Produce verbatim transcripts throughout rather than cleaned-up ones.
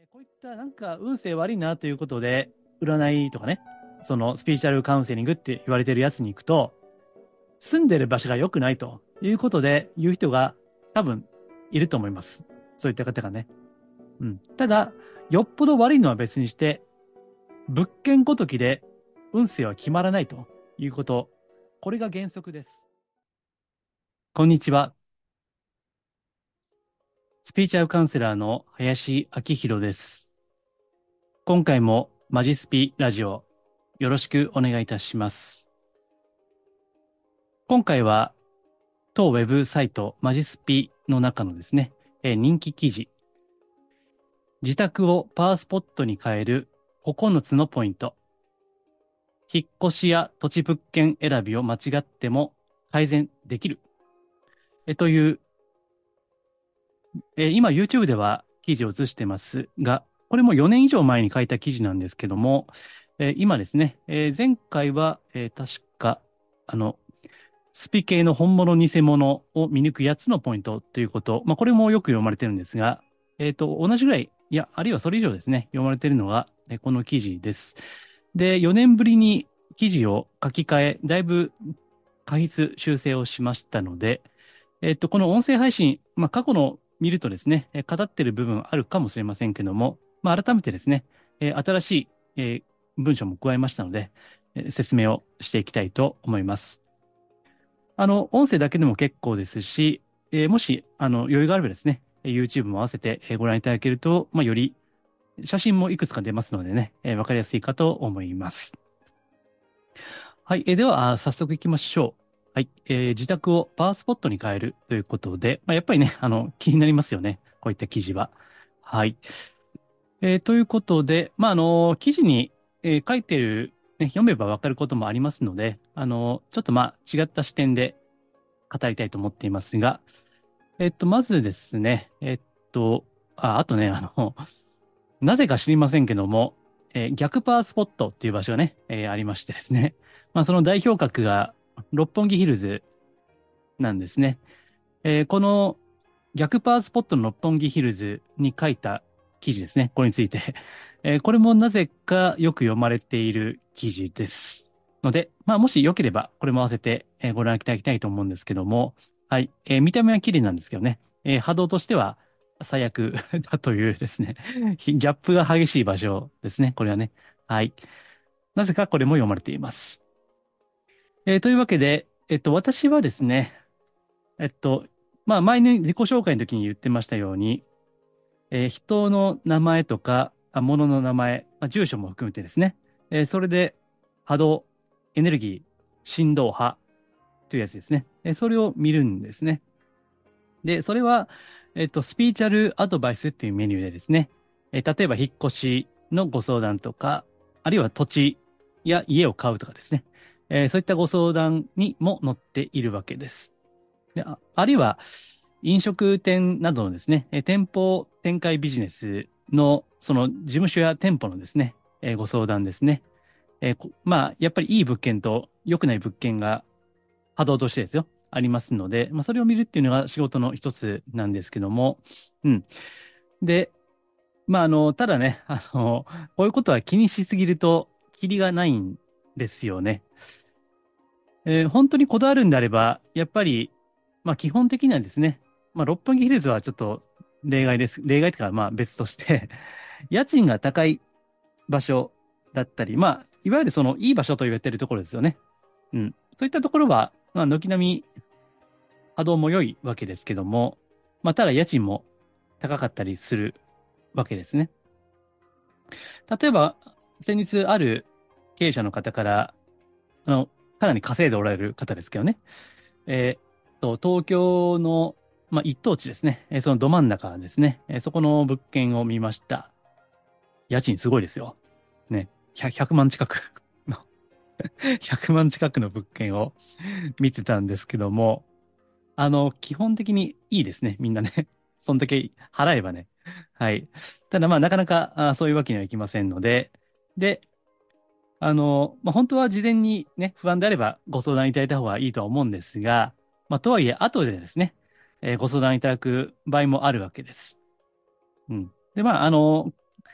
こういったなんか運勢悪いなということで、占いとかね、そのスピリチュアルカウンセリングって言われてるやつに行くと、住んでる場所が良くないということで言う人が多分いると思います。そういった方がね。うん。ただ、よっぽど悪いのは別にして、物件ごときで運勢は決まらないということ。これが原則です。こんにちは。スピリチュアルカウンセラーの林明宏です。今回もマジスピラジオよろしくお願いいたします。今回は当ウェブサイトマジスピの中のですね、えー人気記事、自宅をパワースポットに変えるここのつのポイント、引っ越しや土地物件選びを間違っても改善できる、えーという、えー今 YouTube では記事を映してますが、これもよねん以上前に書いた記事なんですけども、えー今ですね、えー前回は、えー確か、あの、スピ系の本物偽物を見抜くやつのポイントということ、まあ、これもよく読まれてるんですが、えっと、同じぐらい、いや、あるいはそれ以上ですね、読まれてるのが、えこの記事です。で、よねんぶりに記事を書き換え、だいぶ過筆修正をしましたので、えっと、この音声配信、まあ、過去の見るとですね、え語ってる部分あるかもしれませんけども、まあ、改めてですね、えー新しい、えー文章も加えましたので、えー説明をしていきたいと思います。あの、音声だけでも結構ですし、えーもし、あの、余裕があればですね、YouTube も合わせてえーご覧いただけると、まあ、より写真もいくつか出ますのでね、えーわかりやすいかと思います。はい、えーでは、あ早速行きましょう。はい、えー自宅をパワースポットに変えるということで、まあ、やっぱりね、あの、気になりますよね。こういった記事は。はい。えーということで、まあ、あの、記事に、えー書いてる、ね、読めばわかることもありますので、あの、ちょっとまあ、違った視点で語りたいと思っていますが、えっと、まずですね、えっと、あ、あとね、あの、なぜか知りませんけども、えー逆パワースポットっていう場所がね、えーありましてですね、まあ、その代表格が六本木ヒルズなんですね。えーこの逆パワースポットの六本木ヒルズに書いた記事ですね、これについて。えーこれもなぜかよく読まれている記事です。ので、まあ、もしよければ、これも合わせて、えーご覧いただきたいと思うんですけども、はい、えー見た目は綺麗なんですけどね、えー波動としては最悪だというですね、ギャップが激しい場所ですね、これはね。はい。なぜかこれも読まれています。えーというわけで、えっと、私はですね、えっと、まあ、前に自己紹介の時に言ってましたように、えー人の名前とか、あ物の名前、まあ、住所も含めてですね、えーそれで波動、エネルギー、振動波というやつですね。えーそれを見るんですね。で、それは、えっと、スピーチャルアドバイスっていうメニューでですね、えー例えば引っ越しのご相談とか、あるいは土地や家を買うとかですね、えーそういったご相談にも載っているわけです。で、あ、あるいは、飲食店などのですね、えー店舗展開ビジネスの、その事務所や店舗のですね、えーご相談ですね。えーこまあ、やっぱりいい物件と良くない物件が波動としてですよ、ありますので、まあ、それを見るっていうのが仕事の一つなんですけども、うん。で、まあ、あの、ただね、あの、こういうことは気にしすぎると、キリがないんですよね。えー本当にこだわるんであれば、やっぱり、まあ基本的にはですね、まあ六本木ヒルズはちょっと例外です。例外というか、まあ別として家賃が高い場所だったり、まあ、いわゆるそのいい場所と言われているところですよね。うん。そういったところは、まあ軒並み波動も良いわけですけども、まあただ家賃も高かったりするわけですね。例えば、先日ある経営者の方から、あの、かなり稼いでおられる方ですけどね、えーっと、東京の、まあ、一等地ですね。えーそのど真ん中ですね。えーそこの物件を見ました。家賃すごいですよ。ね。ひゃく、ひゃくまん近くのひゃくまん近くの物件を見てたんですけども、あの、基本的にいいですね。みんなね。そんだけ払えばね。はい。ただまあ、なかなかあそういうわけにはいきませんので、で、あの、まあ、本当は事前にね、不安であればご相談いただいた方がいいとは思うんですが、まあ、とはいえ、後でですね、えーご相談いただく場合もあるわけです。うん。で、まあ、あの、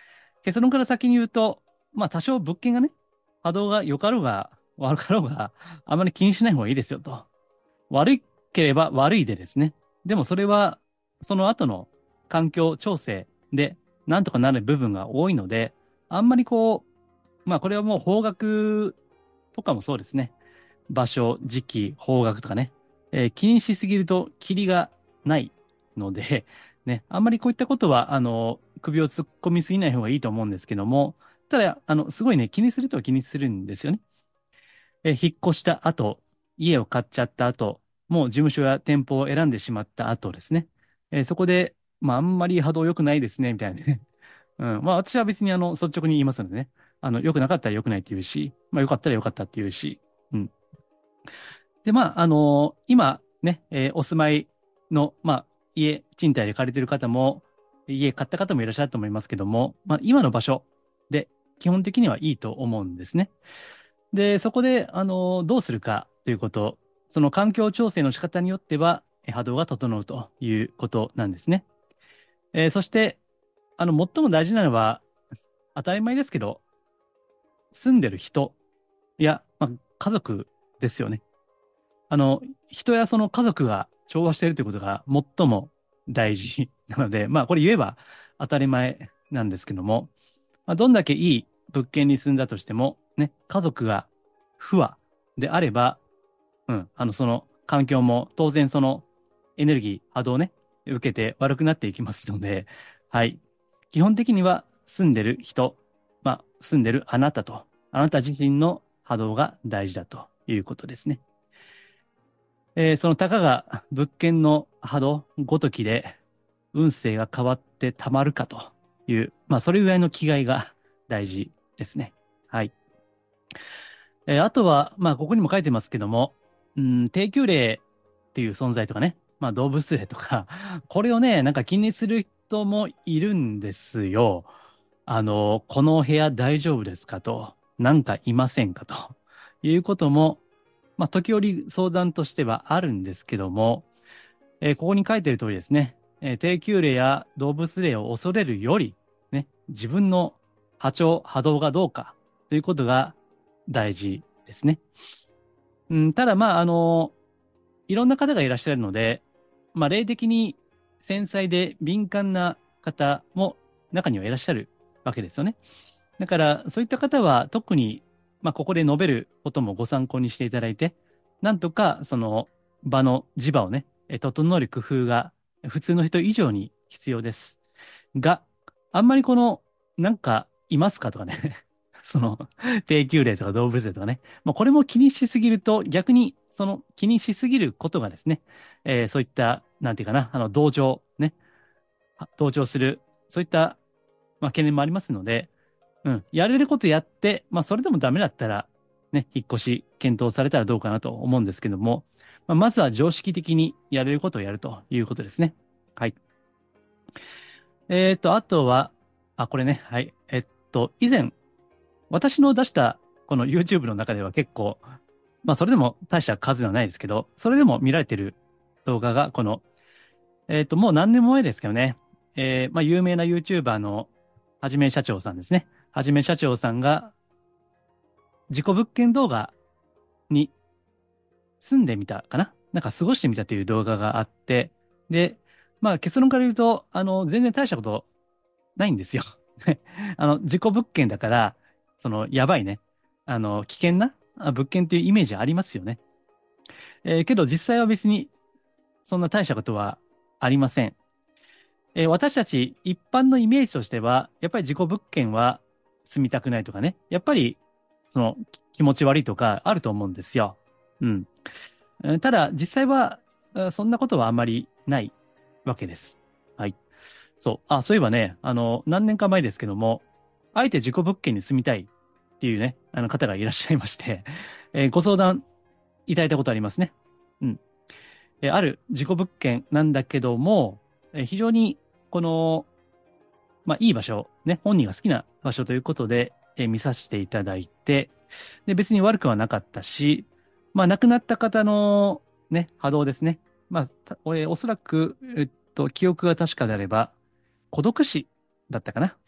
結論から先に言うと、まあ多少物件がね、波動が良かろうが悪かろうがあまり気にしない方がいいですよと。悪ければ悪いでですね。でもそれはその後の環境調整でなんとかなる部分が多いので、あんまりこう、まあこれはもう方角とかもそうですね。場所、時期、方角とかね。えー気にしすぎるとキリがないので、ね、あんまりこういったことは、あの、首を突っ込みすぎない方がいいと思うんですけども、ただ、あの、すごいね、気にするとは気にするんですよね。えー引っ越した後、家を買っちゃった後、もう事務所や店舗を選んでしまった後ですね。えーそこで、まあ、あんまり波動良くないですね、みたいなね。うん。まあ、私は別に、あの、率直に言いますのでね。あの、良くなかったら良くないって言うし、まあ、良かったら良かったって言うし。うん。で、まあ、あの今、ね、えーお住まいの、まあ、家、賃貸で借りてる方も、家買った方もいらっしゃると思いますけども、まあ、今の場所で基本的にはいいと思うんですね。で、そこで、あの、どうするかということ、その環境調整の仕方によっては、え波動が整うということなんですね。えーそして、あの、最も大事なのは、当たり前ですけど、住んでる人や、まあ、家族ですよね。あの、人やその家族が調和しているということが最も大事なので、まあ、これ言えば当たり前なんですけども、まあ、どんだけいい物件に住んだとしても、ね、家族が不和であれば、うん、あの、その環境も当然そのエネルギー、波動をね、受けて悪くなっていきますので、はい。基本的には住んでる人、まあ、住んでるあなたと、あなた自身の波動が大事だということですね。えーそのたかが物件の波動ごときで運勢が変わってたまるかという、まあ、それぐらいの気概が大事ですね。はい。えーあとは、まあ、ここにも書いてますけども、うん、低級霊っていう存在とかね、まあ、動物霊とか、これをね、なんか気にする人もいるんですよ。あの、この部屋大丈夫ですかと、なんかいませんかということも、まあ、時折相談としてはあるんですけども、えーここに書いてる通りですね、えー低級霊や動物霊を恐れるより、ね、自分の波長、波動がどうかということが大事ですね。うん、ただ、まあ、あの、いろんな方がいらっしゃるので、まあ、霊的に繊細で敏感な方も中にはいらっしゃるわけですよね。だから、そういった方は特に、まあ、ここで述べることもご参考にしていただいて、なんとか、その場の磁場をね、え整える工夫が普通の人以上に必要です。が、あんまりこの、なんか、いますかとかね、その、低級霊とか動物霊とかね、まあ、これも気にしすぎると、逆に、その気にしすぎることがですね、えーそういった、なんていうかな、あの、同情、ね、同調する、そういった、まあ、懸念もありますので、うん。やれることやって、まあ、それでもダメだったら、ね、引っ越し検討されたらどうかなと思うんですけども、まあ、まずは常識的にやれることをやるということですね。はい。えっと、あとは、あ、これね、はい。えっと、以前、私の出したこの YouTube の中では結構、まあ、それでも大した数ではないですけど、それでも見られてる動画が、この、えっと、もう何年も前ですけどね、えーまあ、有名な YouTuber のはじめ社長さんですね。はじめ社長さんが、自己物件動画に住んでみたかななんか過ごしてみたという動画があって、で、まあ結論から言うと、あの、全然大したことないんですよ。あの、自己物件だから、その、やばいね。あの、危険なあ物件っていうイメージありますよね。えーけど実際は別にそんな大したことはありません。えー私たち一般のイメージとしては、やっぱり自己物件は住みたくないとかね。やっぱり、その、気持ち悪いとかあると思うんですよ。うん。えーただ、実際は、あそんなことはあまりないわけです。はい。そう。あ、そういえばね、あの、何年か前ですけども、あえて自己物件に住みたいっていうね、あの方がいらっしゃいまして、えーご相談いただいたことありますね。うん。えーある自己物件なんだけども、えー非常に、この、まあ、いい場所、ね、本人が好きな場所ということで、えー見させていただいて、で、別に悪くはなかったし、まあ、亡くなった方のね、波動ですね。まあ、たえーおそらく、えっと、記憶が確かであれば、孤独死だったかな。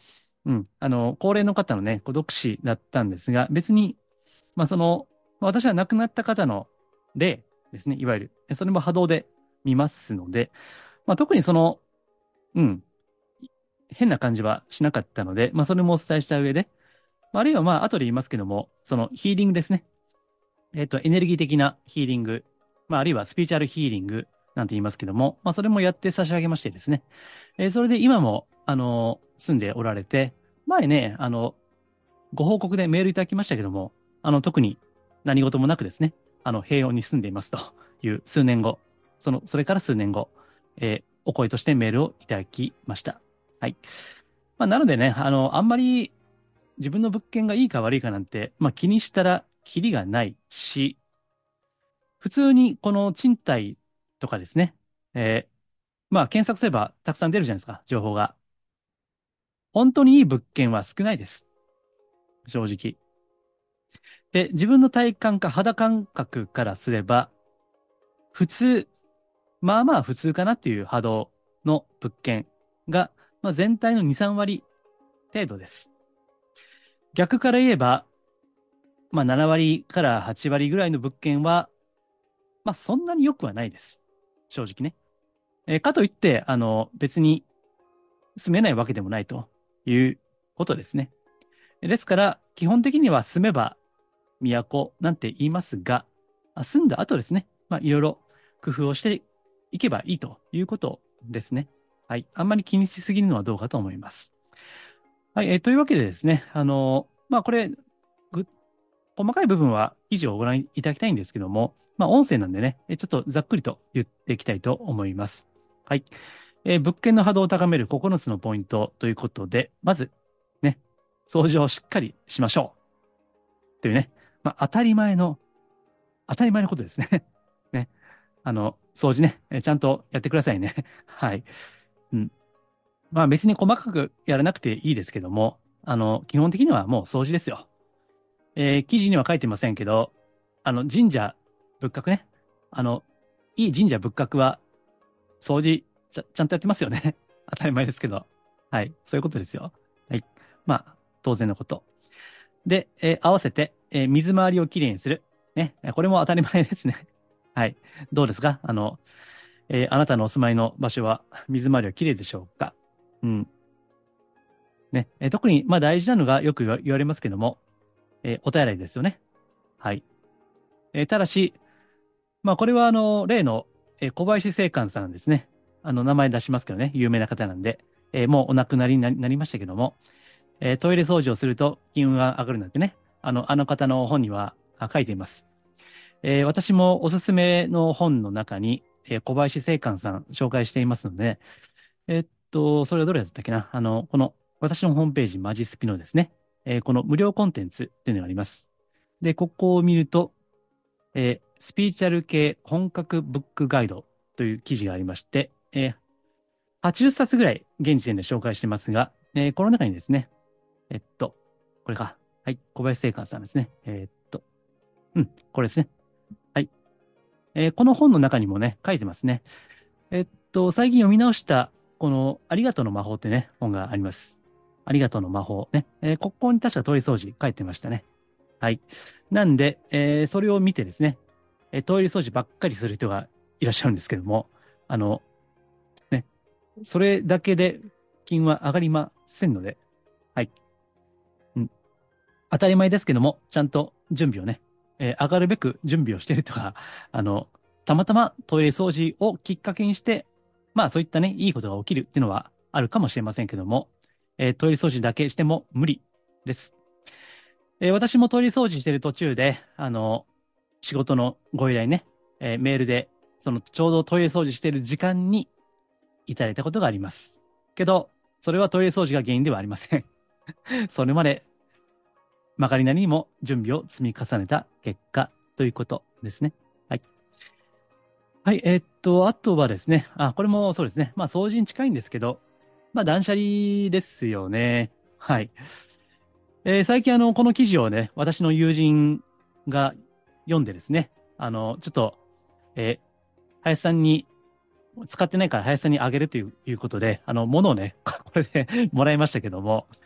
うん、あの、高齢の方のね、孤独死だったんですが、別に、まあ、その、私は亡くなった方の例ですね、いわゆる、それも波動で見ますので、まあ、特にその、うん、変な感じはしなかったので、まあ、それもお伝えした上で、あるいはまあ、後で言いますけども、そのヒーリングですね。えっと、エネルギー的なヒーリング、まあ、あるいはスピリチュアルヒーリングなんて言いますけども、まあ、それもやって差し上げましてですね。えーそれで今も、あの住んでおられて、前ね、あの、ご報告でメールいただきましたけども、あの、特に何事もなくですね、あの、平穏に住んでいますという数年後、その、それから数年後、えーお声としてメールをいただきました。はい。まあ、なのでね、あの、あんまり自分の物件がいいか悪いかなんて、まあ、気にしたらキリがないし、普通にこの賃貸とかですね、えーまあ、検索すればたくさん出るじゃないですか、情報が。本当にいい物件は少ないです、正直。で、自分の体感か肌感覚からすれば、普通、まあまあ普通かなっていう波動の物件が、まあ、全体のに、さん割程度です。逆から言えば、まあなな割からはち割ぐらいの物件は、まあそんなに良くはないです。正直ね。えーかといって、あの、別に住めないわけでもないということですね。ですから、基本的には住めば都なんて言いますが、あ住んだ後ですね、まあ、いろいろ工夫をしていけばいいということですね。はい。あんまり気にしすぎるのはどうかと思います。はい。えーというわけでですね、あのまあ、これ、ぐ細かい部分は記事をご覧いただきたいんですけども、まあ、音声なんでね、えちょっとざっくりと言っていきたいと思います。はい。えー物件の波動を高めるここのつのポイントということで、まず、ね、掃除をしっかりしましょう。というね、まあ、当たり前の当たり前のことですね。ね。あの、掃除ね、えちゃんとやってくださいね。はい。うん。まあ別に細かくやらなくていいですけども、あの、基本的にはもう掃除ですよ。えー記事には書いてませんけど、あの、神社仏閣ね。あの、いい神社仏閣は掃除ちゃ、ちゃんとやってますよね。当たり前ですけど。はい。そういうことですよ。はい。まあ、当然のこと。で、えー合わせて、えー水回りをきれいにする。ね。これも当たり前ですね。はい。どうですかあの、えーあなたのお住まいの場所は水回りはきれいでしょうか？うん。ね。えー特に、まあ大事なのがよく言わ言われますけども、えーお手洗いですよね。はい。えーただし、まあこれはあの、例の、えー小林正観さんですね。あの、名前出しますけどね。有名な方なんで、えーもうお亡くなりになりなりましたけども、えートイレ掃除をすると金運が上がるなんてね。あの、あの方の本にはあ書いています。えー私もおすすめの本の中に、えー小林正観さん紹介していますので、えーっと、それはどれだったっけなあの、この私のホームページ、マジスピのですね、えーこの無料コンテンツっていうのがあります。で、ここを見ると、えースピリチュアル系本格ブックガイドという記事がありまして、えーはちじゅっさつぐらい現時点で紹介してますが、えーこの中にですね、えっと、これか。はい、小林正観さんですね。えーっと、うん、これですね。はい。えーこの本の中にもね、書いてますね。えっと、最近読み直した、この、ありがとうの魔法ってね、本があります。ありがとうの魔法ね。えーここに確かトイレ掃除書いてましたね。はい。なんで、えーそれを見てですね、えートイレ掃除ばっかりする人がいらっしゃるんですけども、あの、ね、それだけで金は上がりませんので、はい。うん、当たり前ですけども、ちゃんと準備をね、えー上がるべく準備をしているとか、あの、たまたまトイレ掃除をきっかけにして、まあそういったね、いいことが起きるっていうのはあるかもしれませんけども、えートイレ掃除だけしても無理です。えー私もトイレ掃除してる途中で、あの、仕事のご依頼ね、えーメールで、そのちょうどトイレ掃除してる時間にいただいたことがあります。けど、それはトイレ掃除が原因ではありません。それまで曲がりなりにも準備を積み重ねた結果ということですね。はい。はい。えーっと、あとはですね、あ、これもそうですね。まあ、掃除に近いんですけど、まあ、断捨離ですよね。はい。えー最近、あの、この記事をね、私の友人が読んでですね、あの、ちょっと、えー林さんに、使ってないから林さんにあげるといういうことで、あの、物をね、これでもらいましたけども、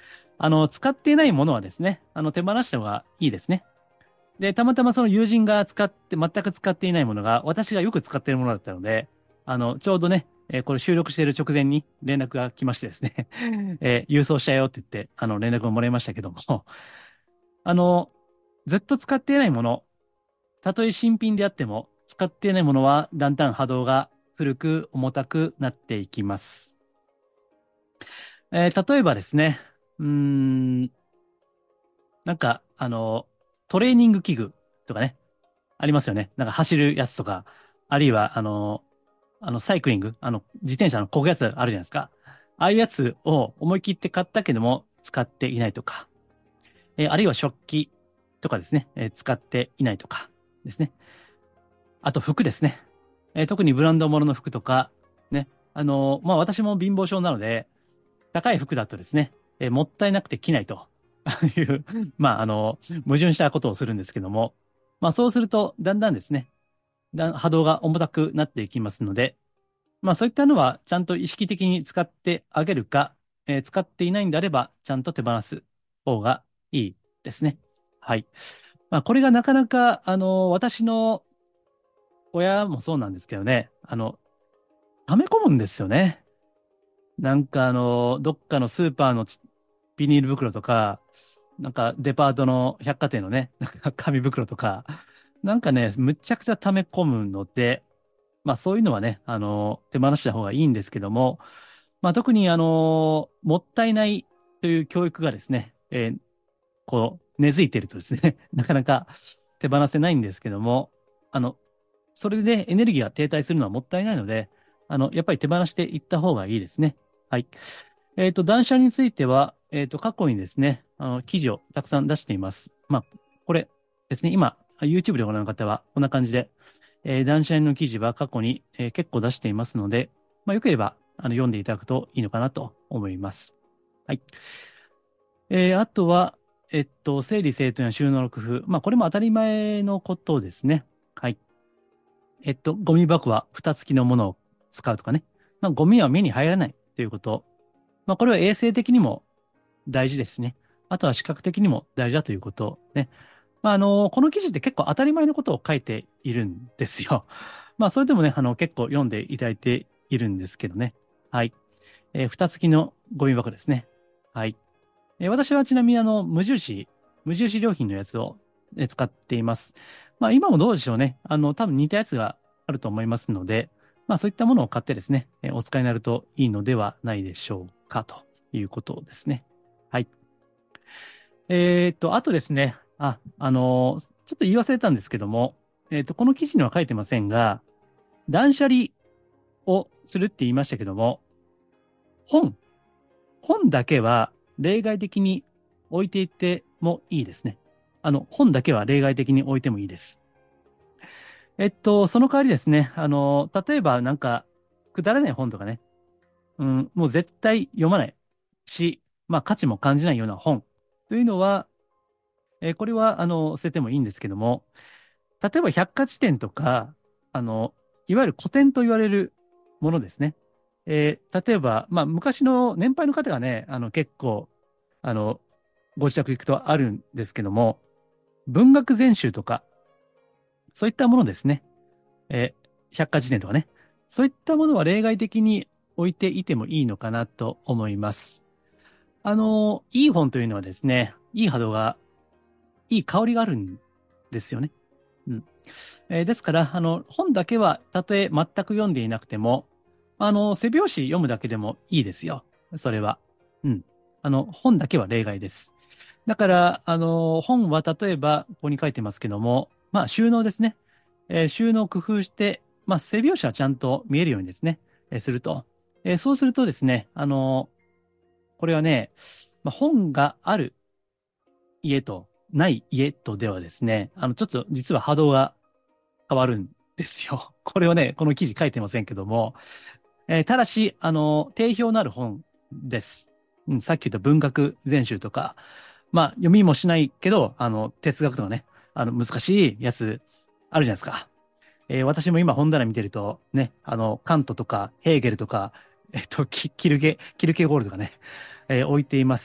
あの、使っていないものはですね、あの、手放した方がいいですね。で、たまたまその友人が使って、全く使っていないものが、私がよく使っているものだったので、あの、ちょうどね、えーこれ収録している直前に連絡が来ましてですね、えー郵送したよって言って、あの、連絡をもらいましたけども、あの、ずっと使っていないもの、たとえ新品であっても、使っていないものはだんだん波動が古く重たくなっていきます。えー例えばですね、うーん、なんか、あの、トレーニング器具とかね、ありますよね。なんか走るやつとか、あるいは、あの、あの、サイクリング、あの、自転車の漕ぐやつあるじゃないですか。ああいうやつを思い切って買ったけども、使っていないとか、えーあるいは食器とかですね、えー使っていないとかですね。あと服ですね。えー特にブランド物の服とか、ね。あのーまあ、私も貧乏症なので、高い服だとですね、えーもったいなくて着ないという、まあ、あの矛盾したことをするんですけども、まあ、そうすると、だんだんですね、だ波動が重たくなっていきますので、まあ、そういったのは、ちゃんと意識的に使ってあげるか、えー使っていないんであれば、ちゃんと手放す方がいいですね。はい。まあ、これがなかなか、あの私の親もそうなんですけどね、あの、溜め込むんですよね。なんかあの、どっかのスーパーのちビニール袋とか、なんかデパートの百貨店のね、なんか紙袋とか、なんかね、むちゃくちゃ溜め込むので、まあそういうのはね、あの、手放した方がいいんですけども、まあ特にあの、もったいないという教育がですね、えーこう、根付いてるとですね、なかなか手放せないんですけども、あの、それでエネルギーが停滞するのはもったいないので、あの、やっぱり手放していった方がいいですね。はい。えっと、断捨離については、えっと、過去にですね、あの、記事をたくさん出しています。まあ、これですね、今、YouTube でご覧の方は、こんな感じで、えー断捨離の記事は過去に、えー結構出していますので、まあ、よければ、あの、読んでいただくといいのかなと思います。はい。えーあとは、えっと、整理整頓や収納の工夫。まあ、これも当たり前のことですね。はい。えっと、ゴミ箱は蓋付きのものを使うとかね。まあ、ゴミは目に入らないということ。まあ、これは衛生的にも大事ですね。あとは視覚的にも大事だということね。まあ、あの、この記事って結構当たり前のことを書いているんですよ。まあ、それでもね、あの、結構読んでいただいているんですけどね。はい。えー蓋付きのゴミ箱ですね。はい。えー私はちなみにあの、無印、無印良品のやつを、えー使っています。まあ今もどうでしょうね。あの、多分似たやつがあると思いますので、まあそういったものを買ってですね、えーお使いになるといいのではないでしょうかということですね。はい。えーっと、あとですね、あ、あのーちょっと言い忘れたんですけども、えーっと、この記事には書いてませんが、断捨離をするって言いましたけども、本、本だけは例外的に置いていってもいいですね。あの、本だけは例外的に置いてもいいです。えっと、その代わりですね、あの、例えばなんか、くだらない本とかね、うん、もう絶対読まないし、まあ価値も感じないような本というのは、えーこれは、あの、捨ててもいいんですけども、例えば百科事典とか、あの、いわゆる古典と言われるものですね。えー例えば、まあ、昔の年配の方がね、あの、結構、あの、ご自宅行くとあるんですけども、文学全集とか、そういったものですね。えー百科事典とかね。そういったものは例外的に置いていてもいいのかなと思います。あの、いい本というのはですね、いい波動が、いい香りがあるんですよね。うん。えーですから、あの、本だけは、たとえ全く読んでいなくても、あの、背表紙読むだけでもいいですよ。それは。うん。あの、本だけは例外です。だから、あの、本は例えば、ここに書いてますけども、まあ、収納ですね。えー収納工夫して、まあ、背表紙はちゃんと見えるようにですね、えーすると。えーそうするとですね、あの、これはね、まあ、本がある家とない家とではですね、あの、ちょっと実は波動が変わるんですよ。これをね、この記事書いてませんけども、えーただし、あの、定評のある本です。うん、さっき言った文学全集とか、まあ、読みもしないけど、あの、哲学とかね、あの、難しいやつあるじゃないですか。えー私も今本棚見てると、ね、あの、カントとか、ヘーゲルとか、えっと、キキルケ、キルケゴールとかね、えー置いています。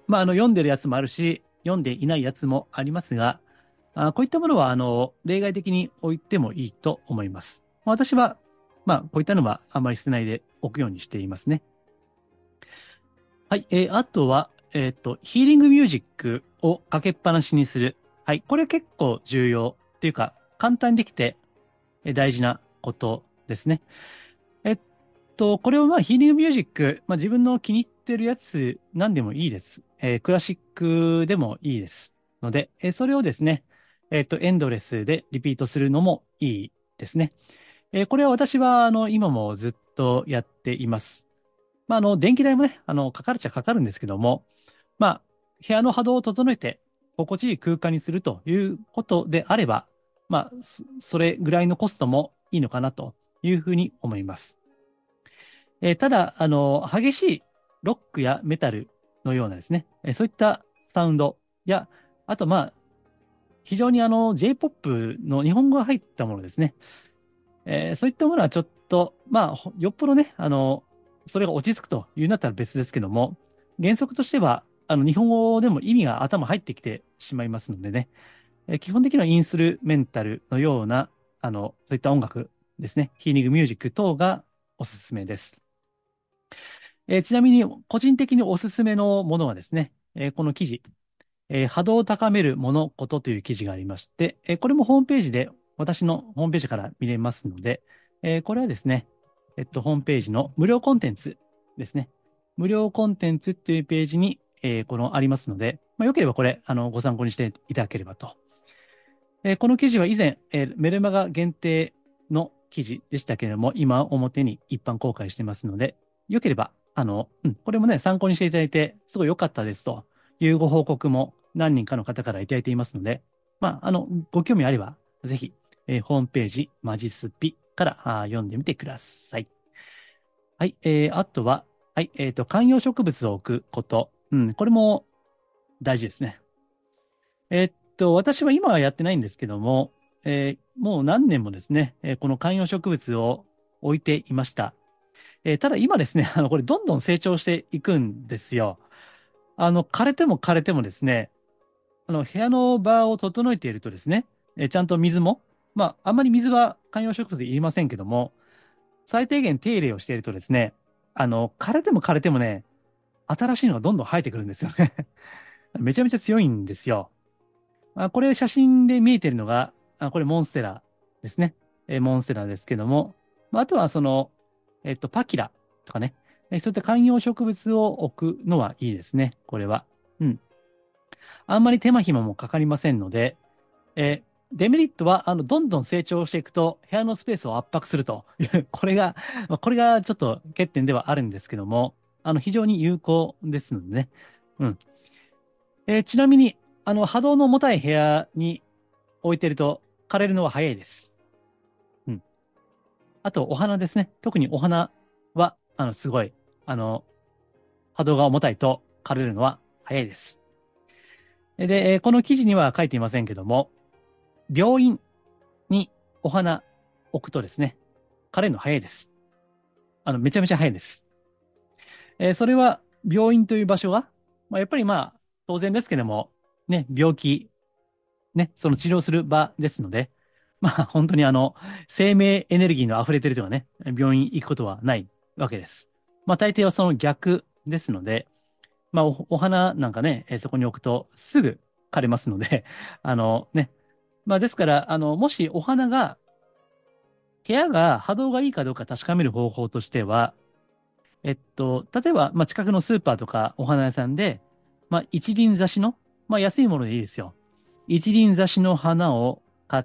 まあ、あの、読んでるやつもあるし、読んでいないやつもありますが、あ、こういったものは、あの、例外的に置いてもいいと思います。私は、まあ、こういったのはあまり捨てないで置くようにしていますね。はい。えーあとは、えっと、ヒーリングミュージックをかけっぱなしにする。はい。これ結構重要っていうか、簡単にできてえー大事なことですね。えっと、これをまあヒーリングミュージック、まあ自分の気に入ってるやつ何でもいいです。えークラシックでもいいですので、えーそれをですね、えっと、エンドレスでリピートするのもいいですね。えーこれは私は、あの、今もずっとやっています。まあ、あの、電気代もね、あの、かかるっちゃかかるんですけども、まあ、部屋の波動を整えて、心地いい空間にするということであれば、まあ、そそれぐらいのコストもいいのかなというふうに思います。えーただ、あの、激しいロックやメタルのようなですね、えーそういったサウンドや、あと、まあ、非常にあの、J-ジェイポップ の日本語が入ったものですね。えーそういったものはちょっと、まあ、ほよっぽどね、あの、それが落ち着くというんだったら別ですけども、原則としては、あの、日本語でも意味が頭入ってきてしまいますのでね、えー基本的にはインストゥルメンタルのような、あの、そういった音楽ですね、ヒーリングミュージック等がおすすめです。えーちなみに、個人的におすすめのものはですね、えーこの記事、えー波動を高めるものことという記事がありまして、えーこれもホームページで、私のホームページから見れますので、えーこれはですね、えっと、ホームページの無料コンテンツですね。無料コンテンツっていうページに、えーこのありますので、まあ、よければこれ、あの、ご参考にしていただければと。えーこの記事は以前、えーメルマガ限定の記事でしたけれども、今表に一般公開してますので、よければ、あの、うん、これもね、参考にしていただいて、すごい良かったですというご報告も何人かの方からいただいていますので、まあ、あの、ご興味あれば、ぜひ、えーホームページ、マジスピからあー読んでみてください。はい、えーあとは、はい、えっと、観葉植物を置くこと。うん、これも大事ですね。えーっと、私は今はやってないんですけども、えーもう何年もですね、えーこの観葉植物を置いていました。えーただ今ですね、あの、これどんどん成長していくんですよ。あの、枯れても枯れてもですね、あの、部屋の場を整えているとですね、えーちゃんと水も、まあ、あんまり水は観葉植物いりませんけども、最低限手入れをしているとですね、あの、枯れても枯れてもね、新しいのがどんどん生えてくるんですよね。めちゃめちゃ強いんですよ。あ、これ写真で見えてるのが、あ、これモンステラですね。えーモンステラですけども、まあ、あとはその、えっと、パキラとかね、えーそういった観葉植物を置くのはいいですね。これは。うん。あんまり手間暇もかかりませんので、えーデメリットは、あの、どんどん成長していくと、部屋のスペースを圧迫するという、これが、まあこれがちょっと欠点ではあるんですけども、あの、非常に有効ですのでね。うん。えーちなみに、あの、波動の重たい部屋に置いてると枯れるのは早いです。うん。あと、お花ですね。特にお花は、あの、すごい、あの、波動が重たいと枯れるのは早いです。で、えーこの記事には書いていませんけども、病院にお花置くとですね、枯れるの早いです。あの、めちゃめちゃ早いです。えーそれは、病院という場所が、まあ、やっぱりまあ、当然ですけども、ね、病気、ね、その治療する場ですので、まあ本当にあの、生命エネルギーの溢れてる人がね、病院行くことはないわけです。まあ大抵はその逆ですので、まあお、お花なんかね、えーそこに置くとすぐ枯れますので、あのね、まあですから、あの、もしお花が、部屋が波動がいいかどうか確かめる方法としては、えっと、例えば、まあ近くのスーパーとかお花屋さんで、まあ一輪挿しの、まあ安いものでいいですよ。一輪挿しの花を買って、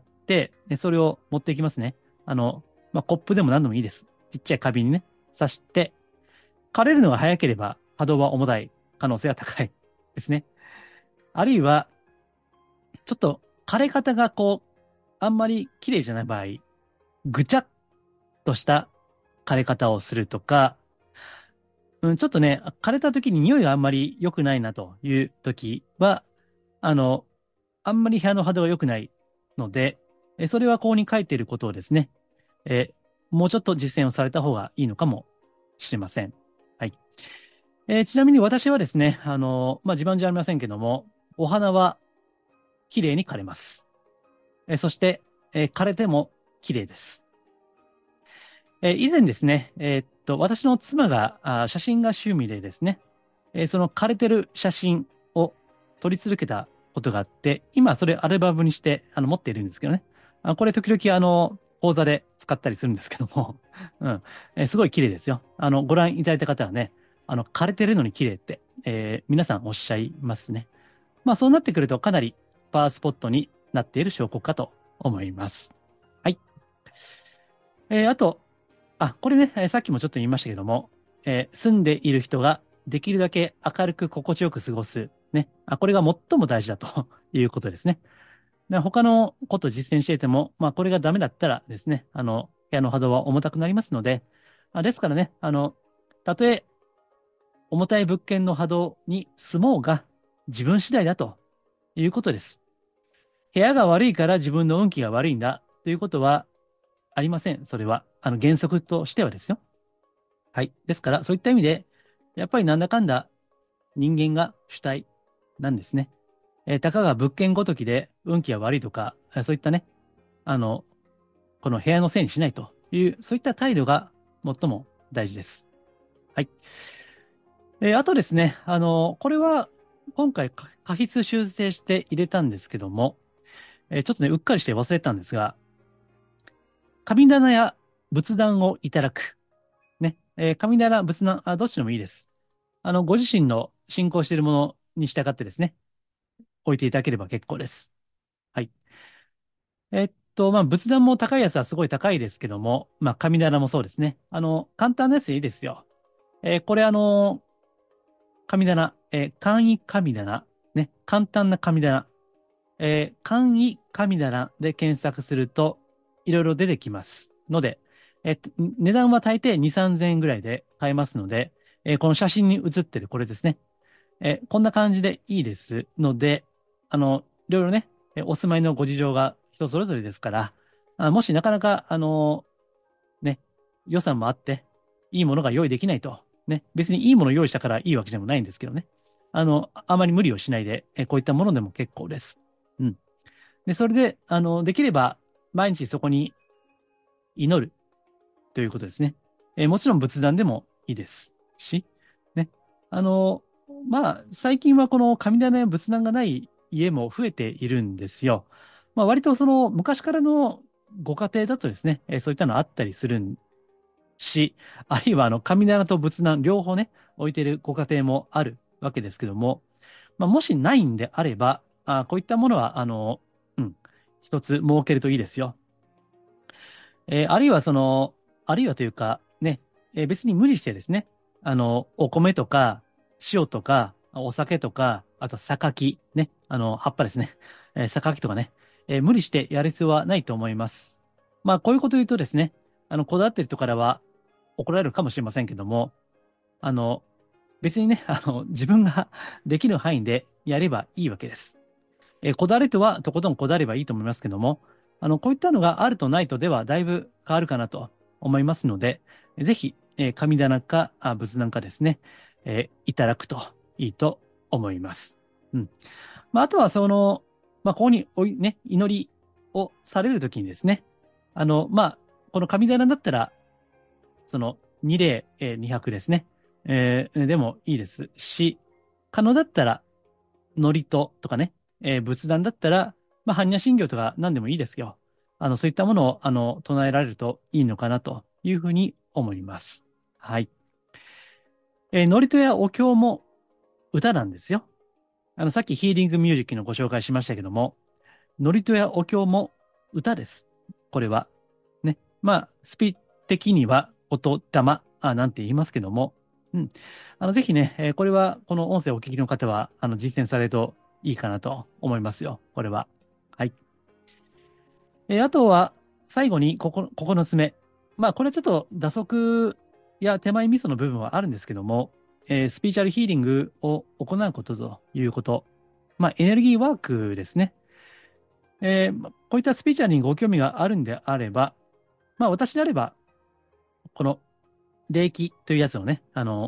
でそれを持っていきますね。あの、まあ、コップでも何でもいいです。ちっちゃい花瓶にね、挿して、枯れるのが早ければ波動は重たい可能性が高いですね。あるいは、ちょっと枯れ方がこう、あんまり綺麗じゃない場合、ぐちゃっとした枯れ方をするとか、うん、ちょっとね、枯れた時に匂いがあんまり良くないなという時は、あの、あんまり部屋の波動が良くないので、えそれはここに書いていることをですね、えもうちょっと実践をされた方がいいのかもしれません。はい。 えーちなみに私はですね、あの、まあ、自慢じゃありませんけども、お花は綺麗に枯れます。えーそして、えー枯れても綺麗です。えー以前ですね、えーっと、私の妻が、あー写真が趣味でですね、えーその枯れてる写真を撮り続けたことがあって、今それアルバムにしてあの持っているんですけどね。あ、これ時々あの、講座で使ったりするんですけども、うん、えーすごい綺麗ですよ。あの、ご覧いただいた方はね、あの、枯れてるのに綺麗って、えー皆さんおっしゃいますね。まあそうなってくるとかなりパワースポットになっている証拠かと思います。はい。えーあと、あ、これね、えーさっきもちょっと言いましたけども、えー住んでいる人ができるだけ明るく心地よく過ごす。ね。あ、これが最も大事だということですね。で他のことを実践していても、まあ、これがダメだったらですね、あの、部屋の波動は重たくなりますので、あですからね、あの、たとえ重たい物件の波動に住もうが自分次第だということです。部屋が悪いから自分の運気が悪いんだということはありません。それは、あの、原則としてはですよ。はい。ですから、そういった意味で、やっぱりなんだかんだ人間が主体なんですね。えーたかが物件ごときで運気が悪いとか、えーそういったね、あの、この部屋のせいにしないという、そういった態度が最も大事です。はい。えーあとですね、あの、これは今回か過筆修正して入れたんですけども、えーちょっとね、うっかりして忘れたんですが、神棚や仏壇をいただく。ね、えー神棚、仏壇、あ、どっちでもいいです。あの、ご自身の信仰しているものに従ってですね、置いていただければ結構です。はい。えっと、まあ、仏壇も高いやつはすごい高いですけども、まあ、神棚もそうですね。あの、簡単なやつでいいですよ。えーこれあの、神棚、えー簡易神棚、ね、簡単な神棚、えー簡易神棚で検索すると、いろいろ出てきますので、えっと、値段は大抵に、さんぜんえんぐらいで買えますので、えーこの写真に写ってるこれですね。えーこんな感じでいいですので、あの、いろいろね、えーお住まいのご事情が人それぞれですから、あもしなかなか、あのね、予算もあって、いいものが用意できないと。ね、別にいいものを用意したからいいわけでもないんですけどね。あの、あまり無理をしないで、えこういったものでも結構です。うん。で、それで、あの、できれば、毎日そこに祈るということですね。えもちろん仏壇でもいいですし、ね。あの、まあ、最近はこの神棚や仏壇がない家も増えているんですよ。まあ、割とその昔からのご家庭だとですね、えそういったのあったりするんし、あるいはあの神棚と仏壇両方ね、置いているご家庭もあるわけですけども、まあ、もしないんであれば、あ、こういったものは、あの、うん、一つ設けるといいですよ。えーあるいはその、あるいはというか、ね、えー別に無理してですね、あの、お米とか、塩とか、お酒とか、あと、榊、ね、あの、葉っぱですね、えー榊とかね、えー無理してやる必要はないと思います。まあ、こういうことを言うとですね、あの、こだわってる人からは怒られるかもしれませんけども、あの、別にね、あの、自分ができる範囲でやればいいわけです。えーこだわりとはとことんこだわればいいと思いますけども、あの、こういったのがあるとないとではだいぶ変わるかなと思いますので、ぜひ、えー神棚かあ仏壇かですね、えーいただくといいと思います。うん。まあ、あとはその、まあ、ここにおい、ね、祈りをされるときにですね、あの、まあ、この神棚だったら、そのに礼、えーにひゃくですね、えーでもいいですし、可能だったら、祝詞とかね、えー仏壇だったら、まあ、般若心経とか何でもいいですよ。あの、そういったものを、あの、唱えられるといいのかなというふうに思います。はい。えー、祝詞やお経も歌なんですよ。あの、さっきヒーリングミュージックのご紹介しましたけども、祝詞やお経も歌です。これは。ね。まあ、スピ的には言霊あなんて言いますけども、うん。あの、ぜひね、えーこれは、この音声をお聞きの方は、あの、実践されるといいかなと思いますよ。これは。はい。えーあとは、最後に、ここ、ここのつ目。まあ、これはちょっと打足や手前味噌の部分はあるんですけども、えースピーチャルヒーリングを行うことということ。まあ、エネルギーワークですね。えーまこういったスピーチャルにご興味があるんであれば、まあ、私であれば、この霊気というやつをね、あの、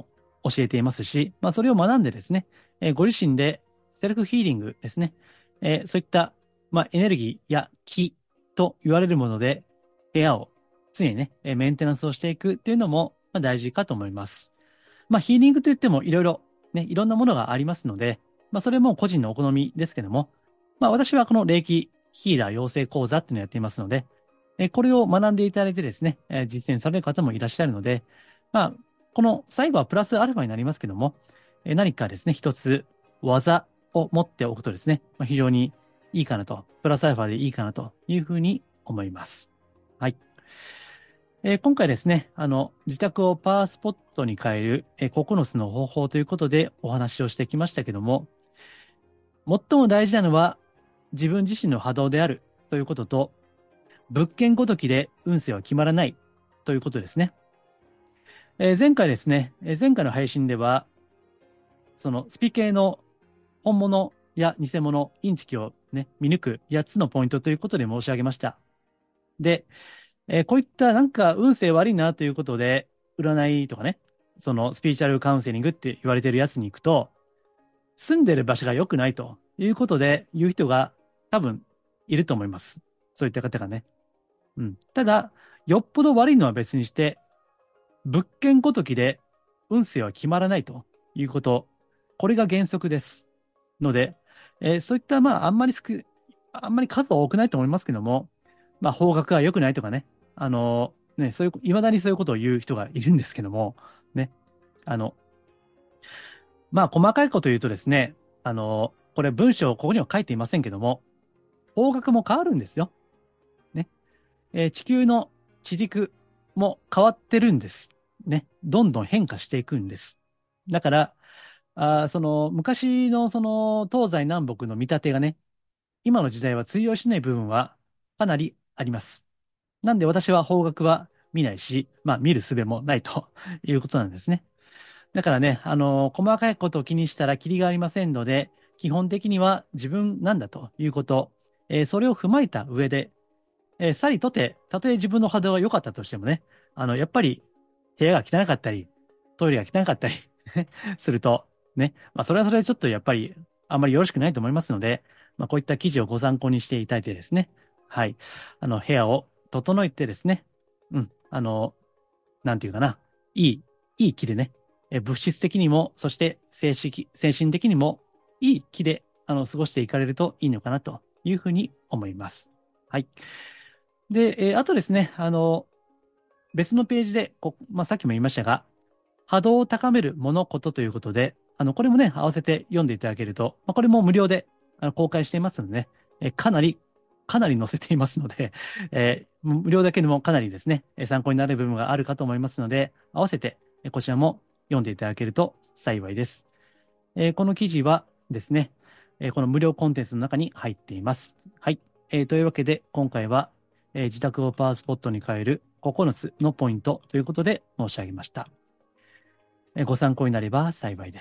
教えていますし、まあ、それを学んでですね、えーご自身でセルフヒーリングですね、えーそういった、まあ、エネルギーや気と言われるもので、部屋を常にね、えーメンテナンスをしていくっていうのも、まあ、大事かと思います。まあ、ヒーリングといってもいろいろ、ね、いろんなものがありますので、まあ、それも個人のお好みですけども、まあ、私はこの霊気ヒーラー養成講座っていうのをやっていますので、えこれを学んでいただいてですね、え実践される方もいらっしゃるので、まあ、この最後はプラスアルファになりますけども、え何かですね、一つ技を持っておくとですね、まあ、非常にいいかなと、プラスアルファでいいかなというふうに思います。はい。えー今回ですね、あの、自宅をパワースポットに変える、えーここのつの方法ということでお話をしてきましたけども、最も大事なのは自分自身の波動であるということと、物件ごときで運勢は決まらないということですね。えー前回ですね、えー前回の配信では、そのスピ系の本物や偽物、インチキをね、見抜くやっつのポイントということで申し上げました。で、えーこういったなんか運勢悪いなということで、占いとかね、そのスピリチュアルカウンセリングって言われてるやつに行くと、住んでる場所が良くないということで言う人が多分いると思います。そういった方がね。うん。ただ、よっぽど悪いのは別にして、物件ごときで運勢は決まらないということ。これが原則です。ので、えーそういった、まあ、あんまり少、あんまり数は多くないと思いますけども、まあ、方角は良くないとかね、あのーね、そういう、いまだにそういうことを言う人がいるんですけども、ね、あの、まあ、細かいこと言うとですね、あのーこれ文章、ここには書いていませんけども、方角も変わるんですよ。ね。えー地球の地軸も変わってるんです。ね。どんどん変化していくんです。だから、あーその、昔のその、東西南北の見立てがね、今の時代は通用しない部分はかなりあります。なんで私は方角は見ないし、まあ見る術もないということなんですね。だからね、あの細かいことを気にしたらキリがありませんので、基本的には自分なんだということ、えーそれを踏まえた上で、えーさりとて、たとえ自分の肌が良かったとしてもね、あの、やっぱり部屋が汚かったり、トイレが汚かったりすると、ね、まあ、それはそれでちょっとやっぱりあんまりよろしくないと思いますので、まあ、こういった記事をご参考にしていただいてですね、はい、あの、部屋を整えてですね、うん、あの、なんていうかな、いい、いい気でね、え物質的にも、そして精神精神的にも、いい気で、あの、過ごしていかれるといいのかなというふうに思います。はい。で、えーあとですね、あの、別のページで、こまあ、さっきも言いましたが、波動を高める物事ということで、あの、これもね、合わせて読んでいただけると、まあ、これも無料であの公開していますのでね、えーかなり、かなり載せていますので、えー無料だけでもかなりですね、えー参考になる部分があるかと思いますので、合わせて、えーこちらも読んでいただけると幸いです。えーこの記事はですね、えーこの無料コンテンツの中に入っています。はい。えーというわけで、今回は、えー自宅をパワースポットに変えるここのつのポイントということで申し上げました。えーご参考になれば幸いです。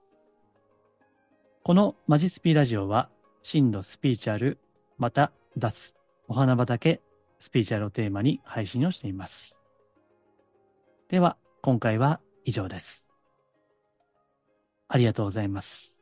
このマジスピラジオは、真のスピーチャル、また脱、お花畑、スピーチャルをテーマに配信をしています。では、今回は以上です。ありがとうございます。